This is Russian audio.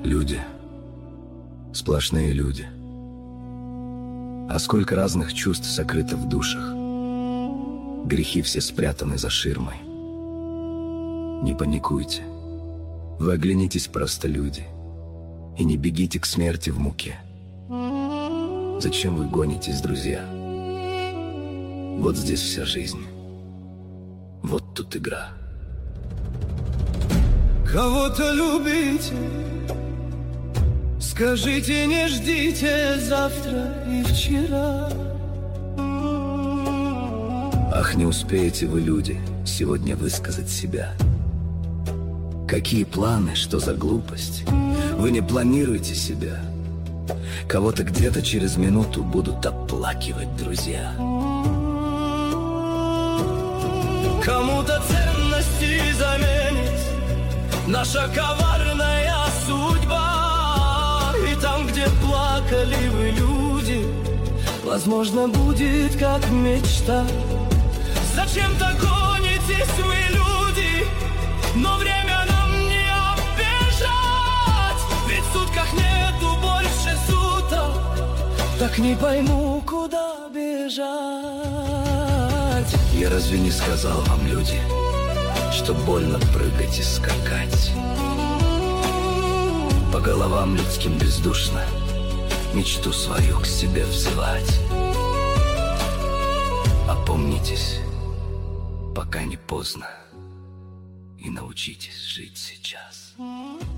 Люди. Сплошные люди. А сколько разных чувств сокрыто в душах. Грехи все спрятаны за ширмой. Не паникуйте. Вы оглянитесь, просто люди. И не бегите к смерти в муке. Зачем вы гонитесь, друзья? Вот здесь вся жизнь. Вот тут игра. Кого-то любите, скажите, не ждите завтра и вчера. Ах, не успеете вы, люди, сегодня высказать себя. Какие планы, что за глупость? Вы не планируете себя. Кого-то где-то через минуту будут оплакивать друзья. Кому-то ценности заменит наша коварная судьба. И там, где плакали вы, люди, возможно, будет как мечта. Зачем-то гонитесь вы, люди, но время нам не оббежать. Ведь в сутках нету больше суток, так не пойму, куда бежать. Я разве не сказал вам, люди, что больно прыгать и скакать? По головам людским бездушно мечту свою к себе взывать. Опомнитесь, пока не поздно, и научитесь жить сейчас.